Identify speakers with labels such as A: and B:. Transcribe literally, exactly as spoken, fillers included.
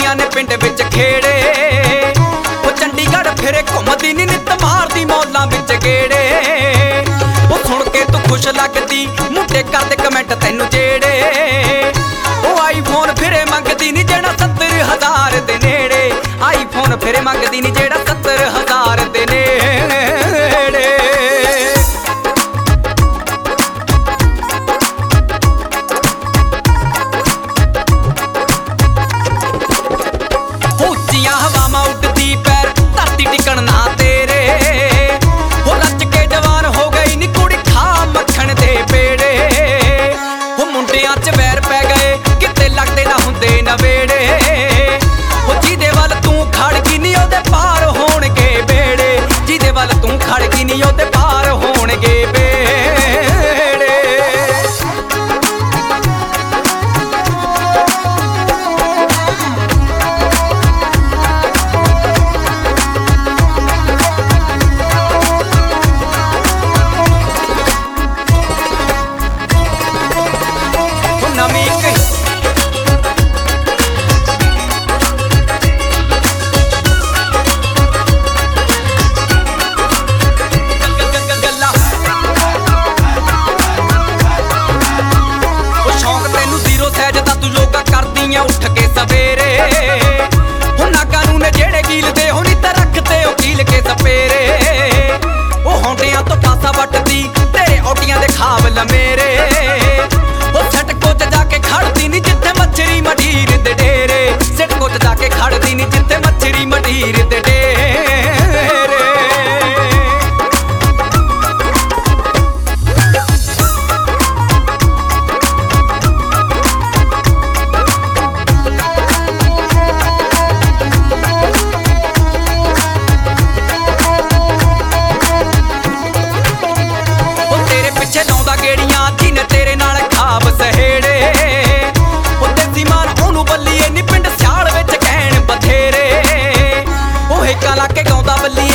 A: ਪਾਉਂਦੀਆਂ ਨੇ ਪਿੰਡ ਵਿੱਚ ਖੇੜੇ। ਉਹ ਚੰਡੀਗੜ੍ਹ ਫਿਰੇ ਘੁੰਮਦੀ ਨੀ ਨਿੱਤ ਮਾਰਦੀ ਮੌਲਾਂ ਵਿੱਚ ਗੇੜੇ। ਉਹ ਸੁਣ ਕੇ ਤੂੰ ਖੁਸ਼ ਲੱਗਦੀ ਮੁੰਡੇ ਕਰਦੇ ਕਮੈਂਟ ਤੈਨੂੰ ਜਿਹੜੇ। ਉਹ ਆਈਫੋਨ ਫਿਰੇ ਮੰਗਦੀ ਨੀ ਜਿਹੜਾ ਸੱਤਰ ਹਜ਼ਾਰ ਦੇ ਨੇੜੇ। ਆਈਫੋਨ ਫਿਰੇ ਮੰਗਦੀ ਨੀ ਜਿਹੜਾ ਸੱਤਰ ਹਜ਼ਾਰ ਦੇ ਨੇੜੇ। ਉੱਚੀਆਂ ਹਵਾਵਾਂ ਉੱਡਦੀ ਪੈਰ ਧਰਤੀ ਟਿਕਣ ਨਾ ਤੇਰੇ। ਉਹ ਰੱਜ ਕੇ ਜਵਾਨ ਹੋ ਗਈ ਨੀ ਕੁੜੀ ਖਾ ਮੱਖਣ ਦੇ ਪੇੜੇ। ਉਹ ਮੁੰਡਿਆਂ 'ਚ ਵੈਰ ਪੈ ਗਏ ਕਿਤੇ ਲੱਗਦੇ ਨਾ ਹੁੰਦੇ ਨਵੇੜੇ। ਉਹ ਜਿਹਦੇ ਵੱਲ ਤੂੰ ਖੜ ਗਈ ਨੀ ਉਹਦੇ ਪਾਰ ਹੋਣਗੇ ਬੇੜੇ। ਜਿਹਦੇ ਵੱਲ ਤੂੰ ਖੜ ਗਈ ਨੀ ਉਹਦੇ ਪਾਰ ਹੋਣਗੇ ਬੇੜੇ। ਉੱਠ ਕੇ ਸਵੇਰੇ ਹੁਣ ਨਾਗਾਂ ਨੂੰ ਨੇ ਜਿਹੜੇ ਕੀਲਦੇ ਹੋਣੀ ਤਾਂ ਰੱਖਦੇ ਉਹ ਕੀਲ ਕੇ ਸਪੇਰੇ। ਉਹ ਹੌਂਡਿਆਂ ਤੋਂ ਪਾਸਾ ਵੱਟਦੀ ਤੇਰੇ ਔਟੀਆਂ ਦੇ ਖਾਬ ਲਮੇਰੇ। ਉਹ ਸਟਕੋ 'ਚ ਜਾ ਕੇ ਖੜਦੀ ਨੀ ਜਿੱਥੇ ਮੱਛਰੀ ਮੰਡੀਰ ਦੇ ਡੇਰੇ। ਸਟਕੋ 'ਚ ਜਾ ਕੇ ਖੜਦੀ ਨੀ ਜਿੱਥੇ ਮੱਛਰੀ ਮੰਡੀਰ ਦੇ ਡੇਰੇ। ਗੇੜੀਆਂ ਜਿਹਨੇ ਤੇਰੇ ਨਾਲ ਖਾਬ ਸਹੇੜੇ। ਉਹ ਦੇਸੀ ਮਾਨ ਉਹਨੂੰ ਬੱਲੀਏ ਨੀ ਪਿੰਡ ਸਿਆਲ ਵਿੱਚ ਕਹਿਣ ਬਥੇਰੇ। ਉਹ ਹੇਕਾਂ ਲਾ ਕੇ ਗਾਉਂਦਾ ਬੱਲੀਏ